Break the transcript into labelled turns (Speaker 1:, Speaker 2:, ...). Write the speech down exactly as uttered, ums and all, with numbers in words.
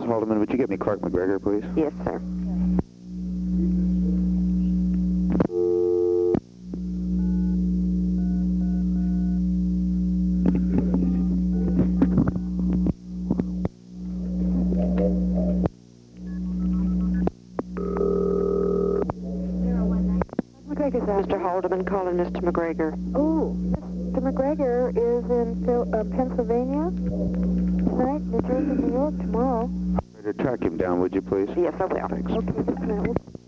Speaker 1: Haldeman, would you get me Clark McGregor, please?
Speaker 2: Yes, sir. Mister Haldeman calling Mister McGregor.
Speaker 3: Oh, Mister McGregor is in Phil uh, Pennsylvania tonight, New Jersey, New York tomorrow.
Speaker 1: Track him down, would you please?
Speaker 2: Yes, I will.
Speaker 1: Thanks.
Speaker 3: Okay, just a minute.